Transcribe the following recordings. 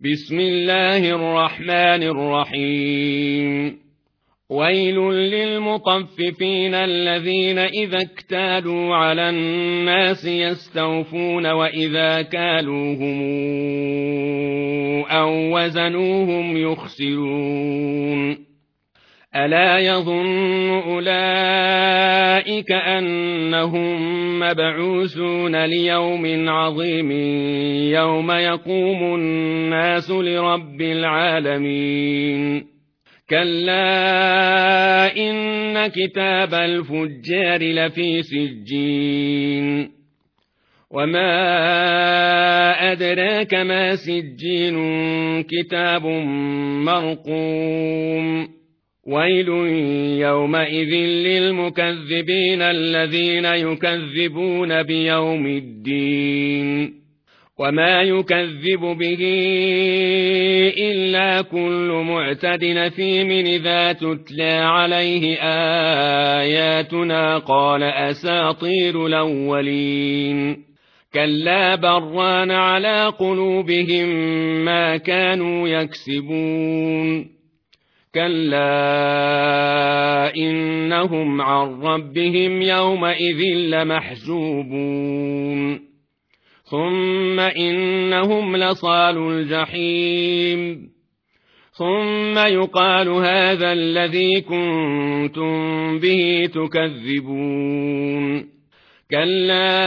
بسم الله الرحمن الرحيم. ويل للمطففين الذين إذا اكتالوا على الناس يستوفون وإذا كالوهم أو وزنوهم يخسرون. ألا يظن أولئك أنهم مبعوثون ليوم عظيم يوم يقوم الناس لرب العالمين. كلا إن كتاب الفجار لفي سجين. وما أدراك ما سجين كتاب مرقوم. ويل يومئذ للمكذبين الذين يكذبون بيوم الدين. وما يكذب به إلا كل معتد أثيم إذا تتلى عليه آياتنا قال أساطير الأولين. كلا بران على قلوبهم ما كانوا يكسبون. كلا إنهم عن ربهم يومئذ لمحجوبون. ثم إنهم لصالو الجحيم. ثم يقال هذا الذي كنتم به تكذبون. كلا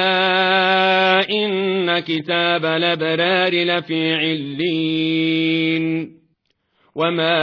إن كتاب الأبرار لفي علين. وما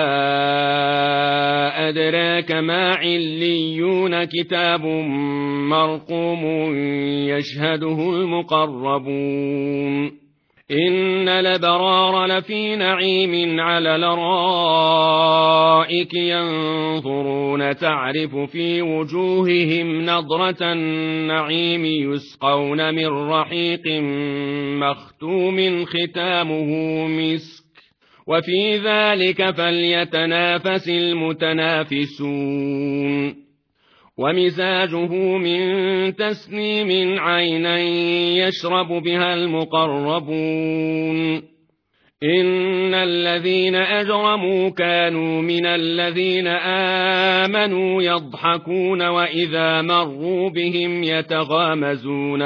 أدراك ما عليون كتاب مرقوم يشهده المقربون. إن الأبرار لفي نعيم على الأرائك ينظرون تعرف في وجوههم نضرة النعيم يسقون من رحيق مختوم ختامه مسك وفي ذلك فليتنافس المتنافسون. ومزاجه من تسنيم عينا يشرب بها المقربون. إن الذين أجرموا كانوا من الذين آمنوا يضحكون وإذا مروا بهم يتغامزون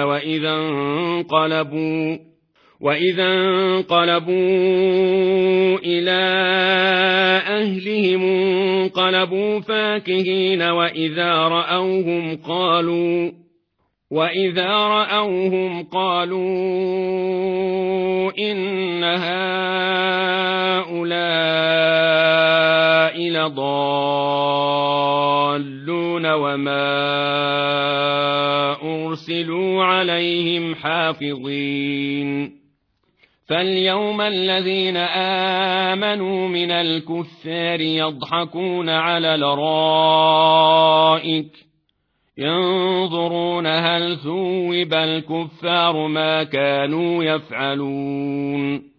وإذا انقلبوا إلى أهلهم انقلبوا فاكهين وإذا رأوهم قالوا إن هؤلاء لضالون وما أرسلوا عليهم حافظين. فاليوم الذين آمنوا من الكفار يضحكون على الأرائك ينظرون هل ثوب الكفار ما كانوا يفعلون.